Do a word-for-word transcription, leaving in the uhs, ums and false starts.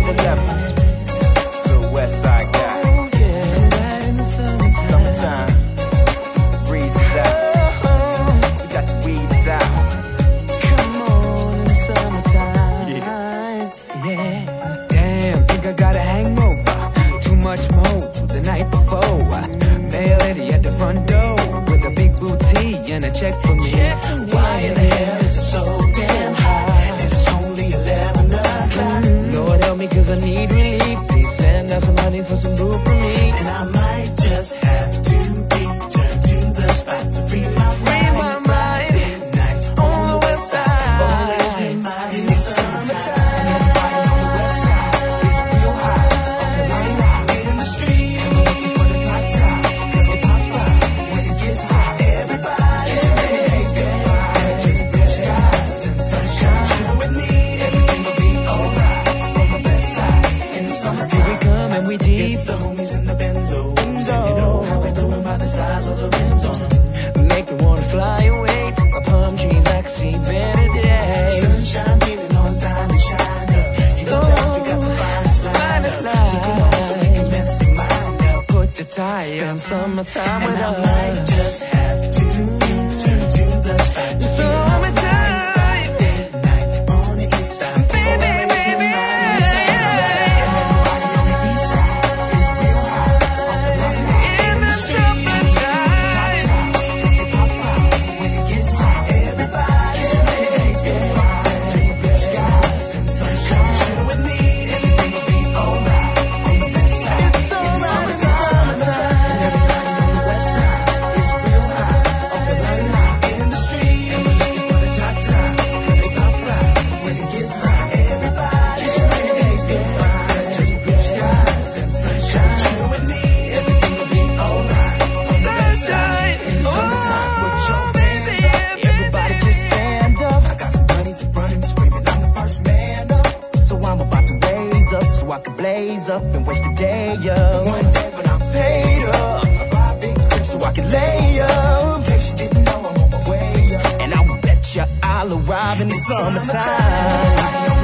another level. Little West Side guy. Summertime, the breeze is out. We got the weeds out. Come on in the summertime. Yeah. Yeah. Damn, think I got a hangover. Too much more the night before. Mail lady at the front door with a big booty and a check for me. Why in the hell is it so damn high? And it's only eleven o'clock. Lord help me, cause I need relief. Please send out some money for some boo for me. And I might just have to return to the spot to free my Free my mind. Midnights On the west side. always in my in the summertime. And everybody on the west side is real high. On the line out in the street. And we're looking for the top tops, cause they pop out when it gets hot. Everybody should make goodbye. Just blue skies and sunshine. Chill with me, everything will be alright. On the west side in the summertime. Here we come and we deep. It's the homies in the Benzo. You know how they doing by the size of the rims on them. Make me wanna fly away to the palm trees. I can see better days. Sunshine beaming on time and shine up. You know that we got the finest line up. So come on, so we can mess your mind up. Put the tire in summertime And with I us. might just have to return to the spot to feel my Summertime. midnight on the east side. Baby, Always in baby. my in the summertime. And everybody on the east side is real high. On the line out in the street. When it gets hot, everybody should make goodbye. Just blue skies and sunshine. Chill with me, everything will be alright. On the west side, in the summertime. And everybody on the west side is real high. On the line out in the street. And we're looking for the top tops, cause they pop right. When it gets hot, everybody should make goodbye. Just blue skies and sunshine. Chill with me, everything will be alright. On the west side, in the summertime. With your hands up, everybody just stand up. I got some buddies running, screaming, I'm the first man up. So I'm about to raise up so I can blaze up and wish the day up. One day when I'm paid up, I buy a big crib so I can lay up. In case you didn't know, I'm on my way up. And I will bet you I'll arrive in the summertime.